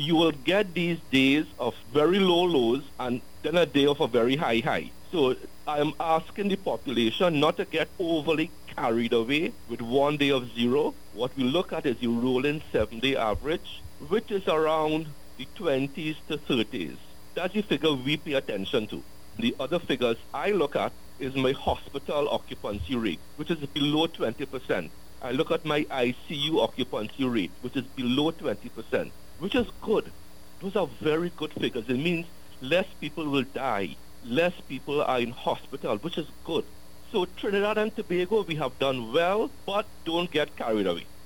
you will get these days of very low lows and then a day of a very high high. So I am asking the population not to get overly carried away with one day of zero. What we look at is the rolling 7-day average, which is around the 20s to 30s. That's the figure we pay attention to. The other figures I look at is my hospital occupancy rate, which is below 20%. I look at my ICU occupancy rate, which is below 20%, which is good. Those are very good figures. It means less people will die. Less people are in hospital, which is good. So Trinidad and Tobago, we have done well, but don't get carried away.